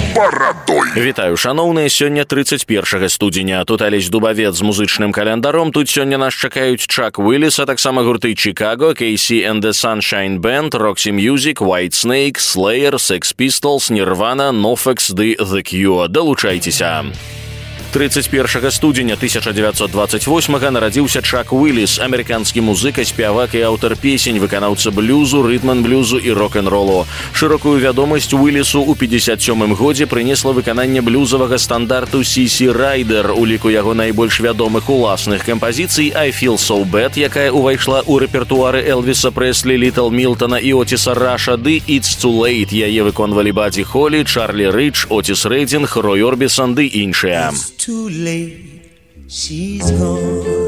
барадой. Вітаю, шаноўныя, сёння 31 студзеня. Тут Алесь Дубавец з музычным календаром. Тут сёння нас чакаюць Чак Уиллис, а таксама гурты Chicago, Casey and the Sunshine Band, Roxy Music, White Snake, Slayer, Sex Pistols, Nirvana, NoFX ды The Cure. Далучайцеся. 31 студзеня 1928 нарадзіўся Чак Уиллис, амерыканскі музыка, спявак і аўтар песень, выканаўца блюзу, рытман-блюзу і рок-н-ролу. Шырокую вядомасць Уиллису ў 57 годзе прынесла выкананне блюзавага стандарту CC Rider, у ліку яго найбольш вядомых уласных кампазіцый I Feel So Bad, якая ўвайшла ў рэпертуары Элвіса Прэслі, Літл Мілтона і Отіса Раша, ды It's Too Late, яе выконвалі Бадді Холі, Чарлі Рыч, Отіс Рэдзінг, Рой Орбісон ды іншыя. Too late, she's gone.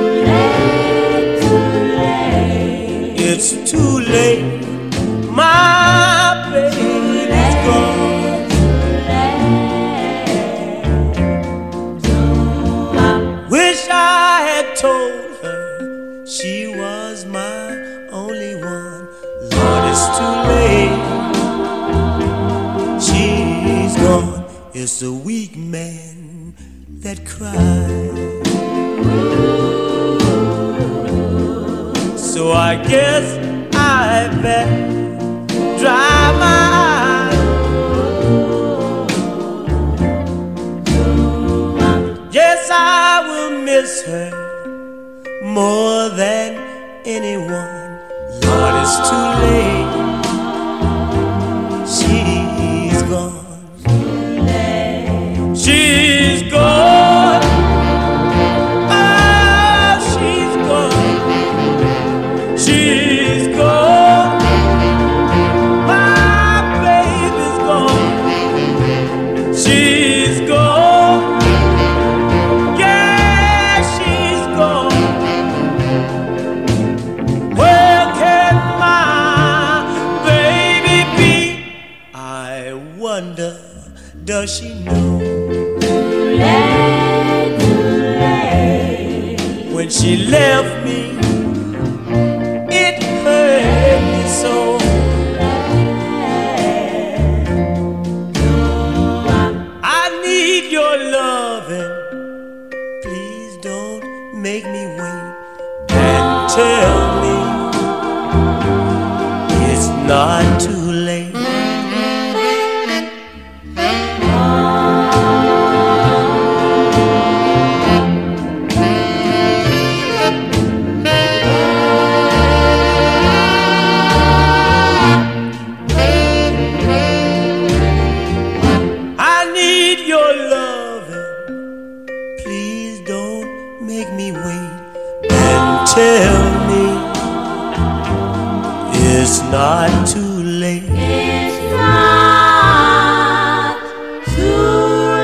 It's too late, my baby's gone. Wish I had told her she was my only one. Lord, it's too late, she's gone. It's a weak man that cried. So I guess I better dry my eyes. Yes, I will miss her more than anyone. Lord, it's too late, she's gone. She's gone, oh, she's gone, she's gone, my baby's gone, she's gone, yeah, she's gone. Where can my baby be? I wonder, does she know? When she left me, it hurt me so. I need your loving. Please don't make me wait and tell me it's not too late. Tell me it's not too late. It's not too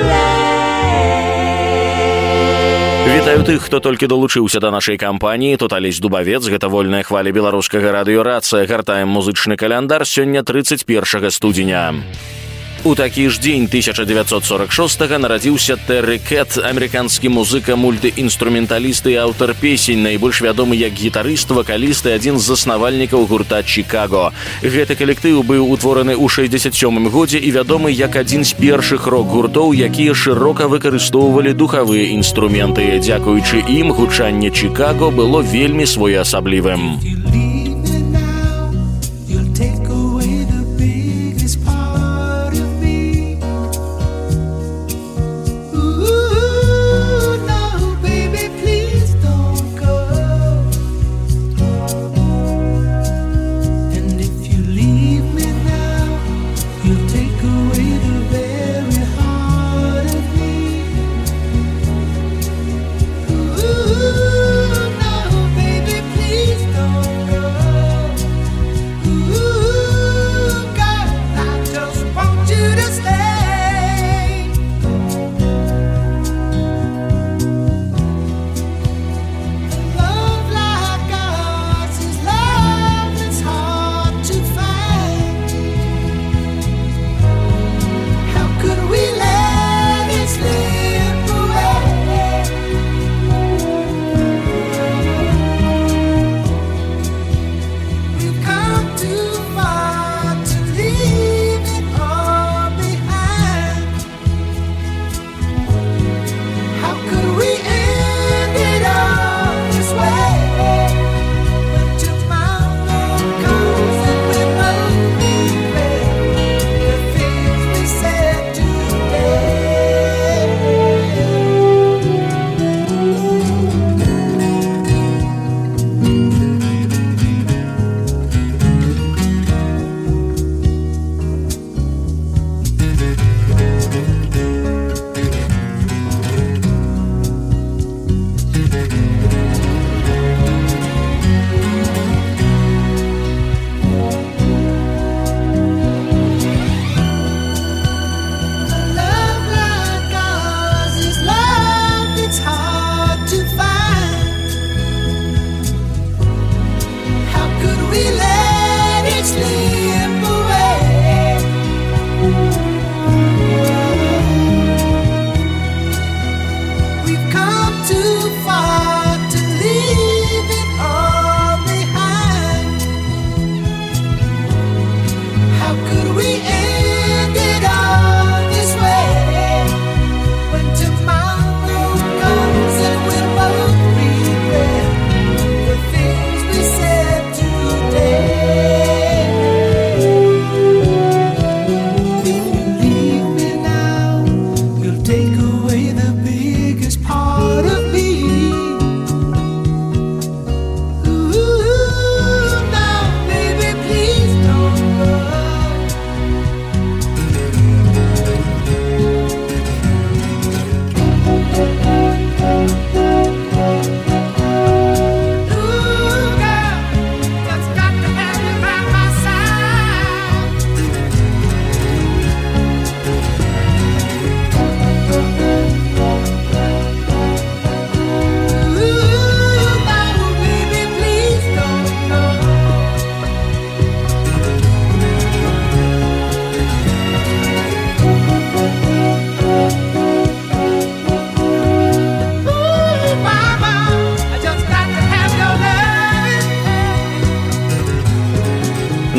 late. Вітаю тых, хто толькі далучыўся да нашай кампаніі. Тут Алесь Дубавец, гэта вольная хваля беларускага радыё-рацыя. Гартаем музычны каляндар, сёння 31 студзеня. У такі ж дзень 1946 нарадзіўся Тэрры Кэт, амерыканскі музыка, мультыінструменталіст і аўтар песень, найбольш вядомы як гітарыст, вакаліст і адзін з заснавальнікаў гурта Chicago. Гэты калектыў быў утвораны ў 67 годзе і вядомы як адзін з першых рок-гуртоў, якія шырока выкарыстоўвалі духавыя інструменты. Дзякуючы ім гучанне Chicago было вельмі своеасаблівым. Ooh, no, baby, please don't.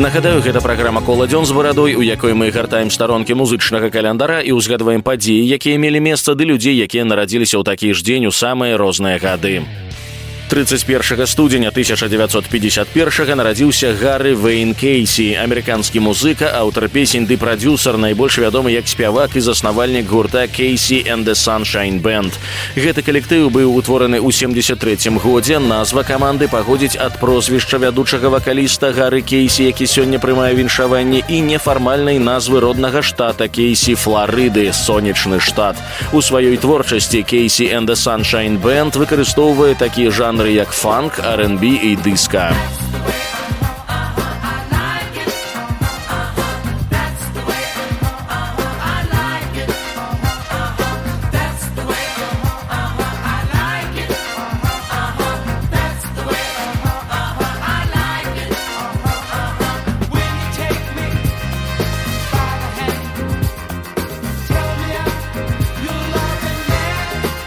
Нагадаю, гэта праграма «Кола дзён з барадой», у якой мы гартаем старонкі музычнага календара і ўзгадваем падзеі, якія мелі месца, ды людзей, якія нарадзіліся ў такі ж дзень у самыя розныя гады. 31 студзеня 1951 нарадзіўся Гаррі Вейн Кейсі, амерыканскі музыка, аўтар песень ды прадзюсар, найбольш вядомы як спявак і заснавальнік гурта Casey and the Sunshine Band. Гэты калектыў быў утвораны ў 73 годзе. Назва каманды паходзіць ад прозвішча вядучага вакаліста Гаррі Кейсі, які сёння прымае віншаванне, і нефармальнай назвы роднага штата Кейсі, Фларыды, сонечны штат. У сваёй творчасці Casey and the Sunshine Band выкарыстоўвае такія жанры як фанк, R&B і дыска.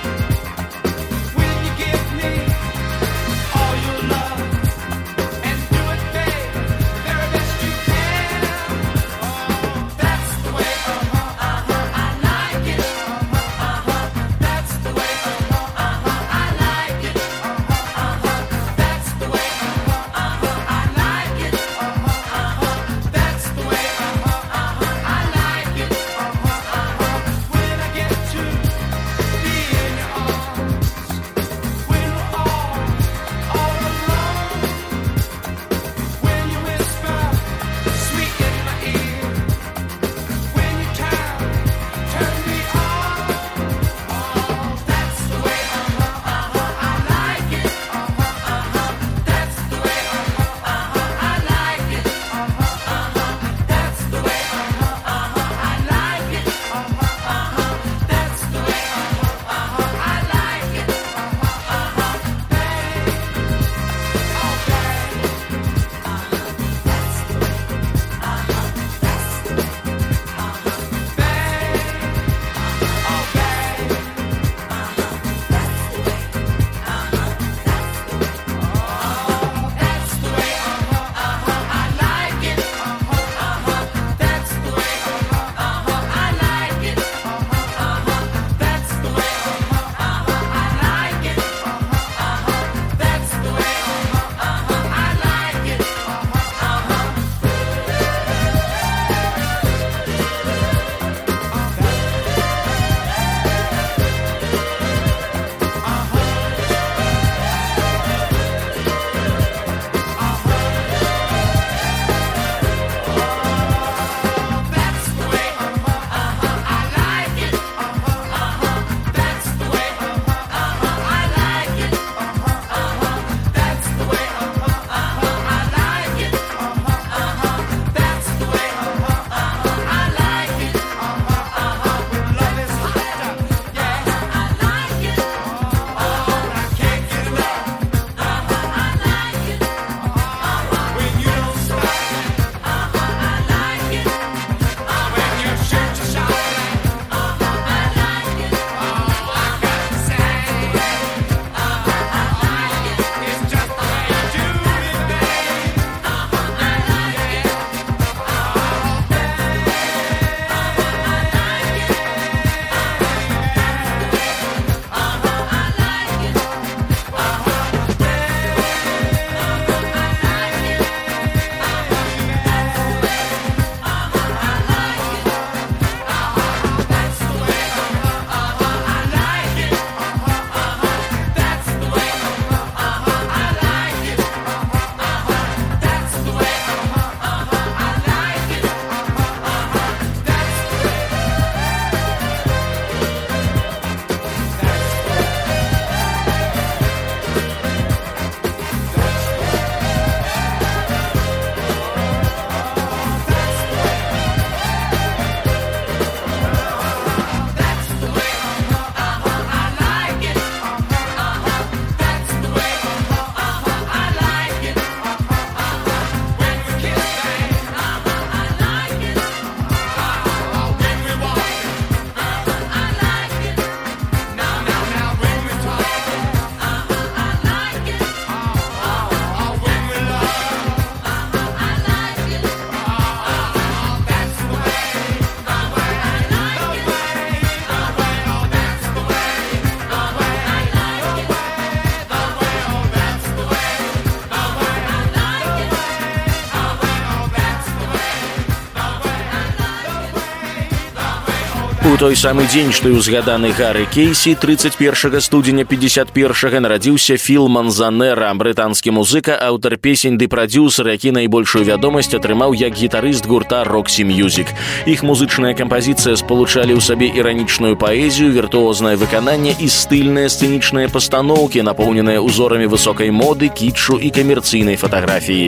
And У той самы дзень, што і ўзгаданы Гаррі Кейсі, 31 студзеня 51-га нарадзіўся Філ Манзанера, брытанскі музыка, аўтар песень ды прадзюсар, які найбольшую вядомасць атрымаў як гітарыст гурта Roxy Music. Іх музычная кампазіцыя спалучалі ў сабе іранічную паэзію, віртуознае выкананне і стыльныя сцэнічныя пастаноўкі, напоўненыя узорамі высокай моды, кітчу і камерцыйнай фатаграфіі.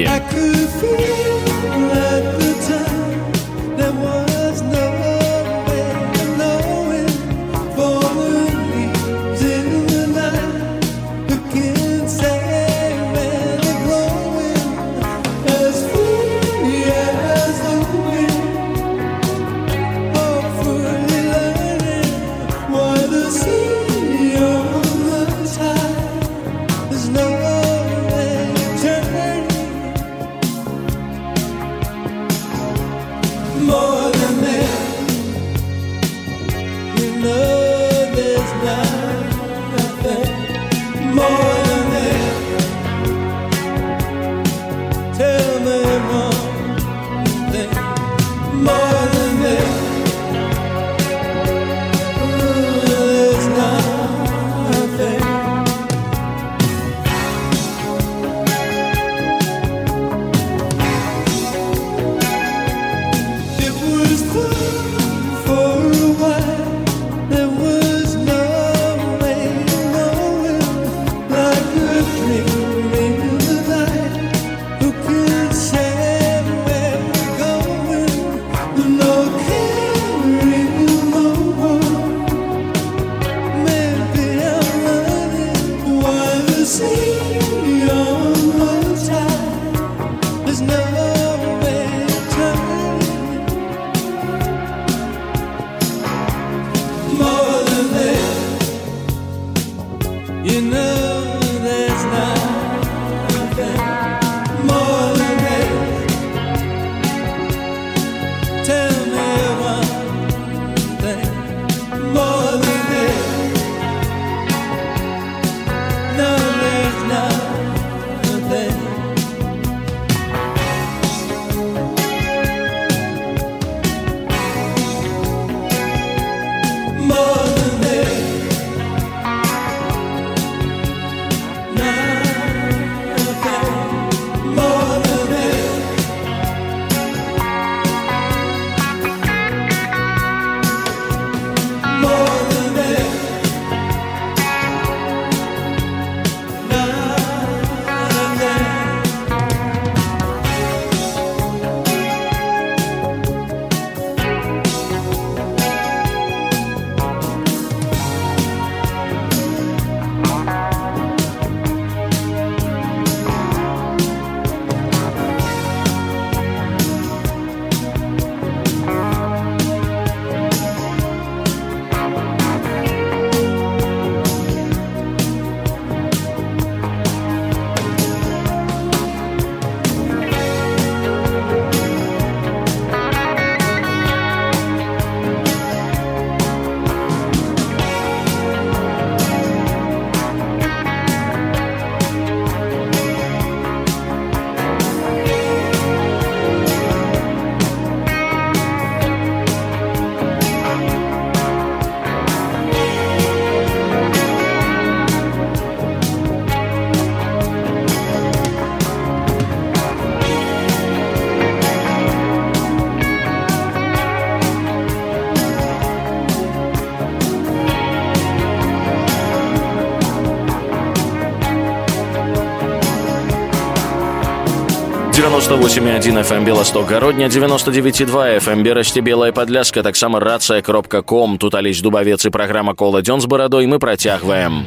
«98,1 FM Белосток Городня», 99,2 FM Берасці Белая Падляска, таксама рацыя.ком. Тут Алесь Дубавец і праграма «Кола дзён з барадой». Мы працягваем.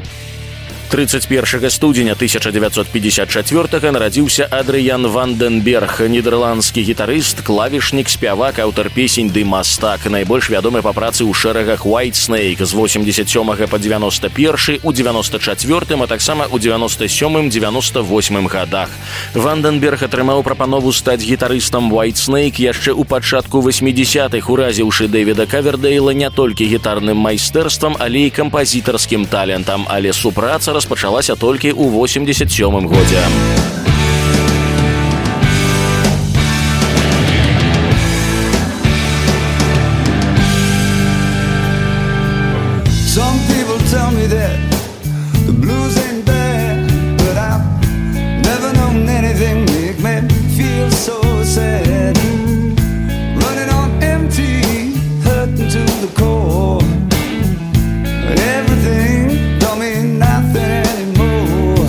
31 студзеня 1954 нарадзіўся Адрыян Ванденберг, нідерландскі гітарыст, клавішнік, спявак, аўтар песень ды мастак. Найбольш вядомы па працы ў шэрагах Whitesnake з 87 па 91, у 94, а таксама ў 97-98 гадах. Ванденберг атрымаў прапанову стаць гітарыстам Whitesnake яшчэ ў пачатку 80-х, уразіўшы Дэвіда Кавердейла не толькі гітарным майстэрствам, але і кампазітарскім талентам, але супраца распачалася толькі ў 87 годзе. tell me that the blues ain't bad, but I've never known anything make me feel so sad. Running on empty, hurting to the core. Everything don't mean nothing anymore.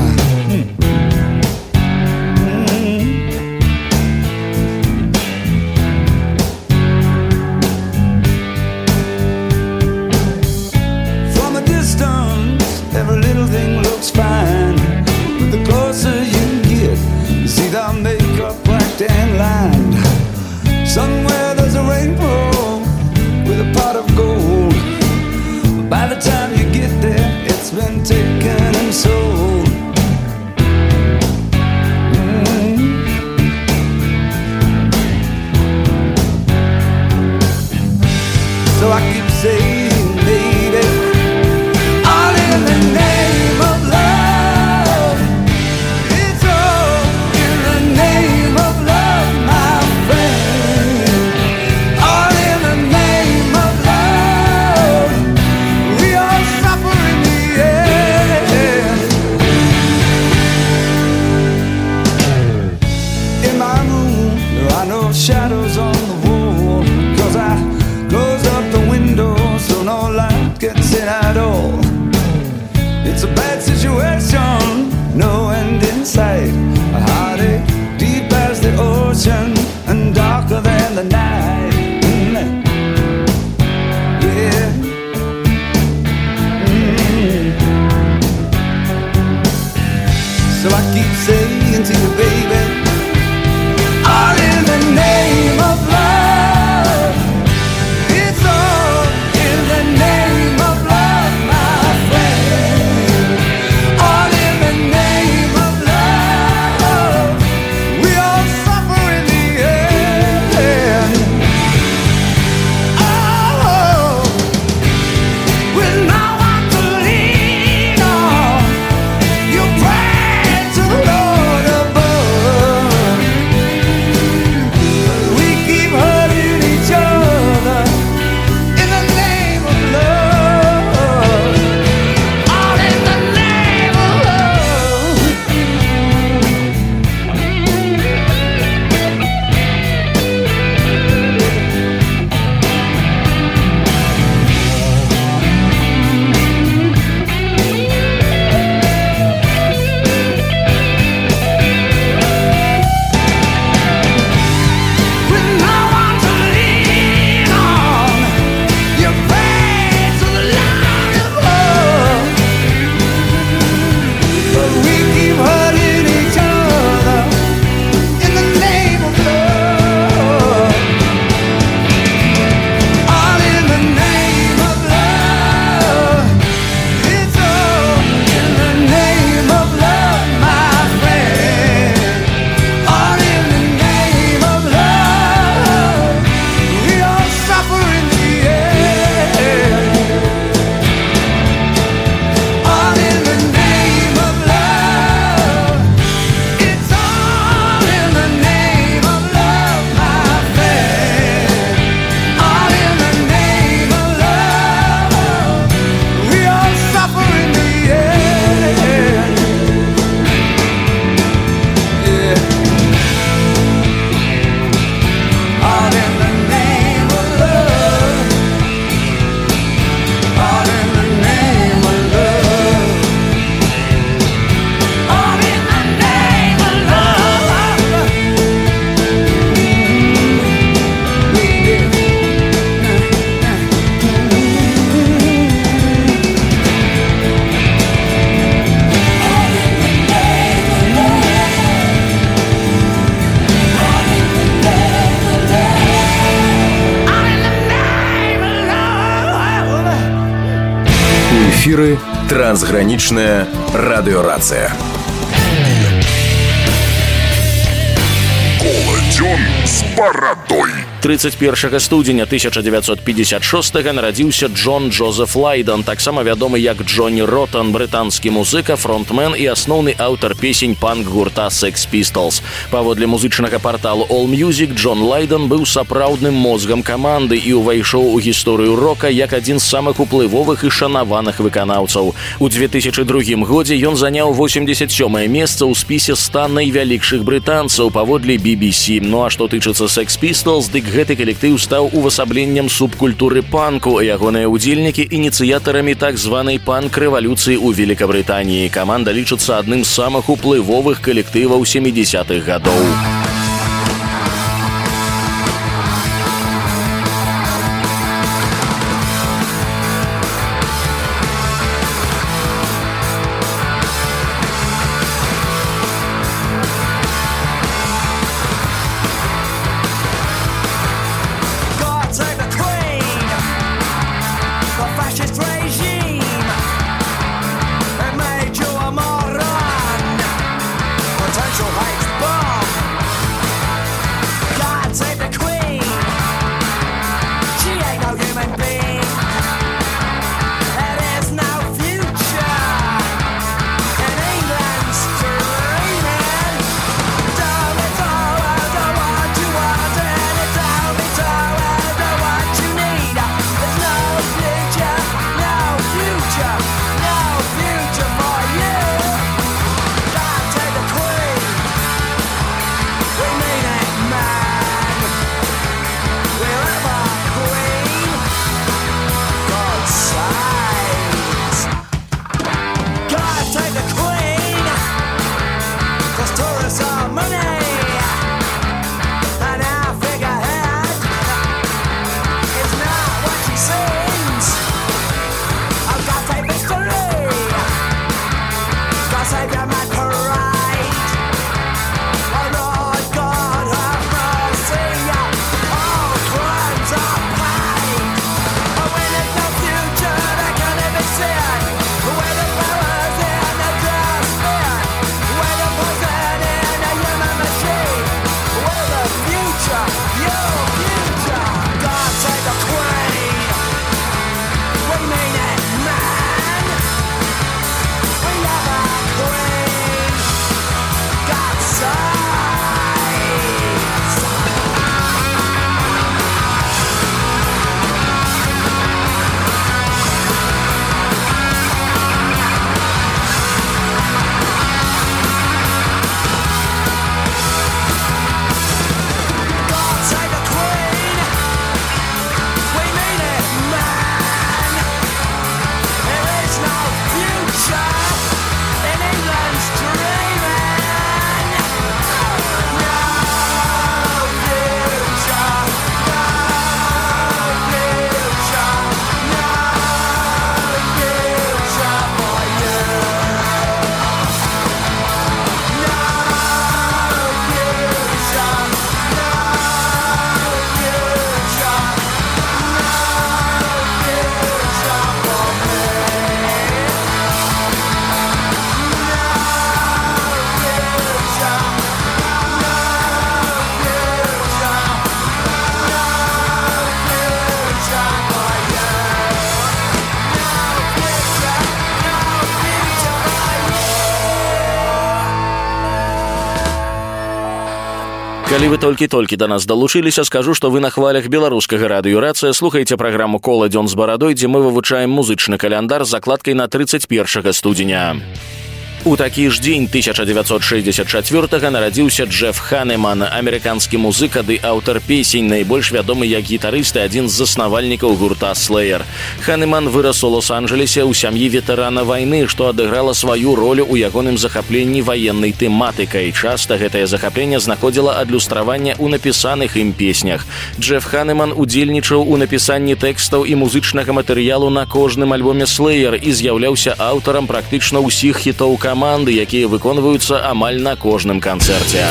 From a distance, every little thing looks fine, but the closer you get, you see the makeup cracked and lined. Somewhere there's a rainbow with a pot of gold. By the time you get there, it's been taken and sold. So I keep saying, baby, all in the name of love. It's all in the name of love, my friend. All in the name of love. We all suffer in the end. In my room, there are no shadows on the wall, 'cause I closed up the window so no light gets in at all. It's a bad situation, no end in sight. A heartache deep as the ocean and darker than the night. Yeah. So I keep saying to you, baby, all in the name of love. It's all in the name of love, my friend. All in the name of love. We all suffer in the end. Oh, with no one to lean on, you pray to the Lord above. We keep hurting each other in the name of love. All in the name of love. With no one to lean on, you pray to the Lord above. But we keep hurting each other in the name of love. All in the name of love. It's all in the name of love, my friend. All in the name of love. We all suffer in the end. All in the name of love. It's all in the name of love, my friend. All in the name of love. We all suffer in the end. Yeah. All in the name of love. All in the name of love. All in the name of love. We did. Эфиры «Трансграничная радиорация». Колотен с бородой. 31 студзеня 1956 нарадзіўся Джон Джозеф Лайден, таксама вядомы як Джонні Роттен, брытанскі музыка, фронтмен і асноўны аўтар песень панк-гурта Sex Pistols. Паводле музычнага парталу AllMusic, Джон Лайден быў сапраўдным мозгам каманды і ўвайшоў у гісторыю рока як адзін з самых уплывовых і шанаваных выканаўцаў. У 2002 годзе ён заняў 87е месца ў спісе 100 найвялікшых брытанцаў паводле BBC. Ну а што тычыцца Sex Pistols, дык гэты калектыў стаў увасабленнем субкультуры панку, ягоныя удзельнікі ініцыятарамі так званай панк-рэвалюцыі ў Великабрытаніі. Каманда лічыцца адным з самых уплывовых калектываў 70-х гадоў. Калі вы толькі-толькі да нас далучыліся, скажу, што вы на хвалях беларускага радыёрацыя слухаеце праграму «Кола дзён з барадой», дзе мы вывучаем музычны каляндар з закладкай на 31 студзеня. У такі ж дзень 1964 нарадзіўся Джеф Ханеман, амерыканскі музыка ды аўтар песень, найбольш вядомы як гітарыст і адзін з заснавальнікаў гурта Slayer. Ханеман вырас у Лос-Анджелесе ў сям'і ветэрана вайны, што адыграла сваю ролю ў ягоным захапленні ваеннай тэматыкай. Часта гэтае захапленне знаходзіла адлюстраванне ў напісаных ім песнях. Джеф Ханеман удзельнічаў у напісанні тэкстаў і музычнага матэрыялу на кожным альбоме Slayer і з'яўляўся аўтарам практычна ўсіх хітоў каманды, якія выконваюцца амаль на кожным канцэрце.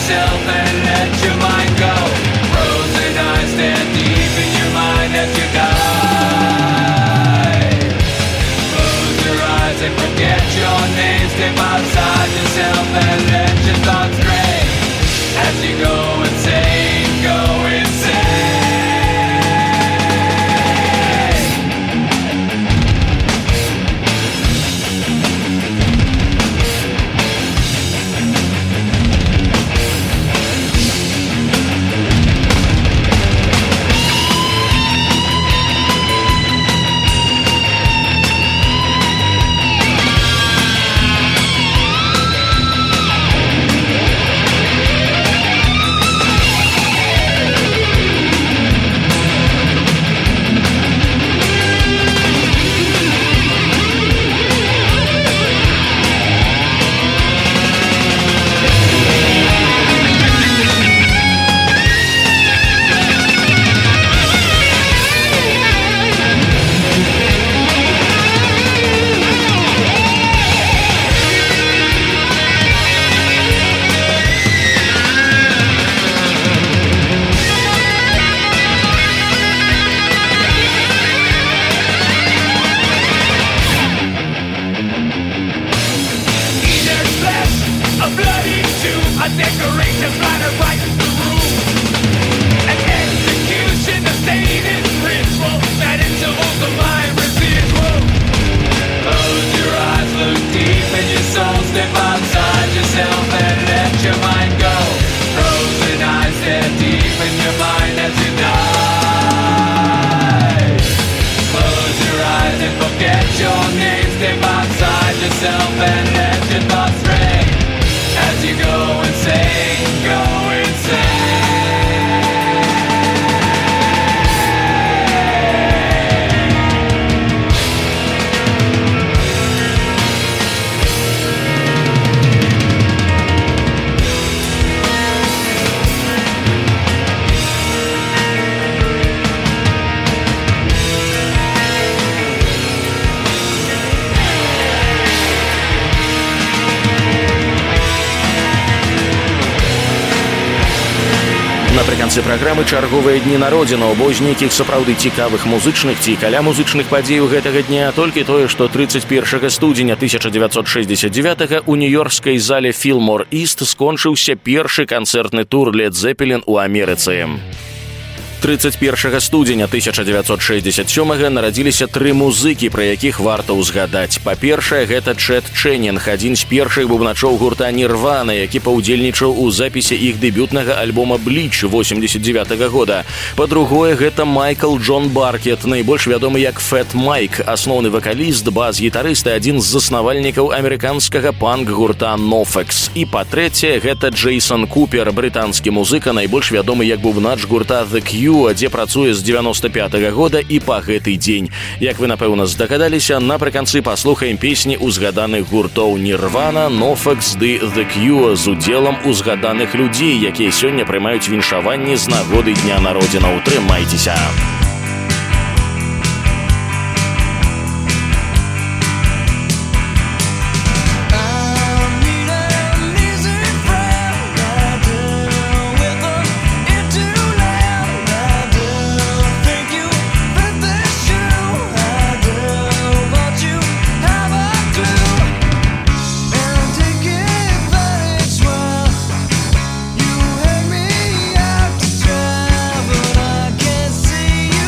yourself and let your mind go. Frozen eyes stand deep in your mind as you die. Close your eyes and forget your name. Step outside yourself and let your thoughts stray. As you go insane, go insane. Напрыканцы праграмы чарговыя дні народзінаў, бо з нейкіх сапраўды цікавых музычных ці каля музычных падзей гэтага дня толькі тое, што 31 студзеня 1969 у нью-йоркскай зале Fillmore East скончыўся першы канцэртны тур Led Zeppelin у Амерыцы. 31 студзеня 1967 нарадзіліся тры музыкі, пра якіх варта ўзгадаць. Па-першае, гэта Чэт Чэннінг, адзін з першых бубначоў гурта Нірвана, які паўдзельнічаў у запісе іх дэбютнага альбома Bleach 89 года. Па-другое, гэта Майкл Джон Баркет, найбольш вядомы як Фэт Майк, асноўны вакаліст, бас-гітарыст і адзін з заснавальнікаў амерыканскага панк-гурта NoFX. І па-трэцяе, гэта Джейсон Купер, брытанскі музыка, найбольш вядомы як бубнач гурта The Cure, дзе працуе з 95 года і па гэты дзень. Як вы, напэўна, здагадаліся, напрыканцы паслухаем песні узгаданых гуртоў Нірвана, NoFX ды The Cure з удзелам узгаданых людзей, якія сёння прымаюць віншаванні з нагоды дня народзінаў. Трымайцеся! See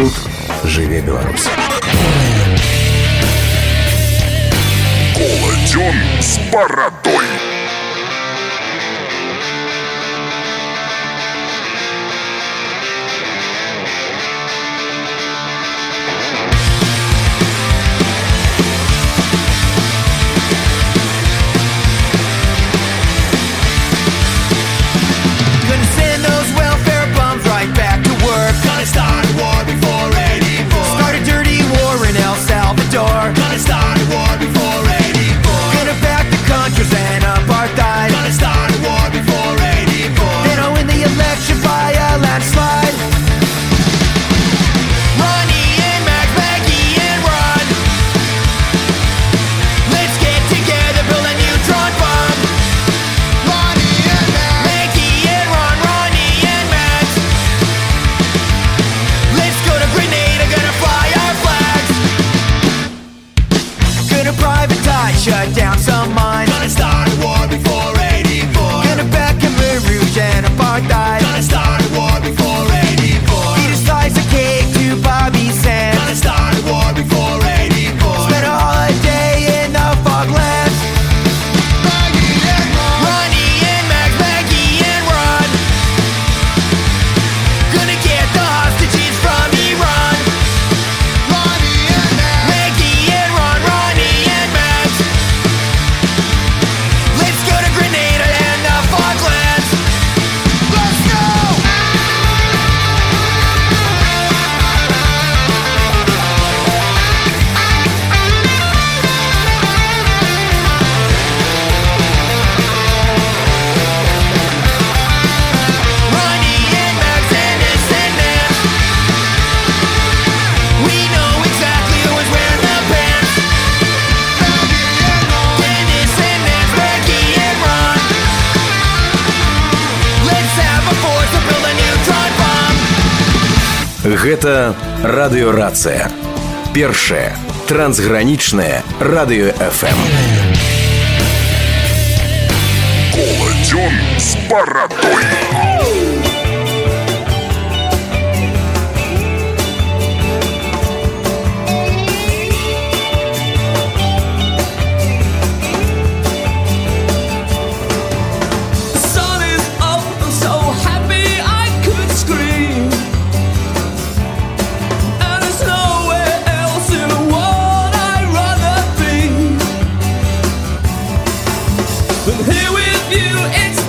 Тут жыве Беларусь. Колодён с бородой. Gonna send those welfare bums right back to work. Gonna start a war before 84. Start a dirty war in El Salvador. Gonna start a war before 84. Gonna back the Contras and apartheid. Gonna start a war before 84. Then I'll win the election by a landslide. Ronnie and Max, Maggie and Ron. Let's get together, build a neutron bomb. Ronnie and Max, Maggie and Ron, Ronnie and Max. Let's go to Grenada, gonna fly our flags. Gonna privatize, shut down some mines. Gonna start a war before 84. Gonna back Khmer Rouge and apartheid. Gonna start a war before 84. Eat a slice of cake to Bobby Sands. Gonna start a war before 84. Spend a holiday in the Foglands. Maggie and Ron. Ronnie and Max, Maggie and Ron. Gonna get the hostages from Iran. Ronnie and Max, Maggie and Ron, Ronnie and Max. Let's go to Grenada and the Falklands. Let's go! Ronnie and Max and descendants. We know exactly who was wearing the pants. Dennis and Nance, Becky and Ron. Let's have a force to build a neutron bomb. Гэта радыёрацыя. Першае трансгранічнае радыё FM. Колодён с бородой. Sun is up, I'm so happy I could scream. And there's nowhere else in the world I'd rather be. But here with you, it's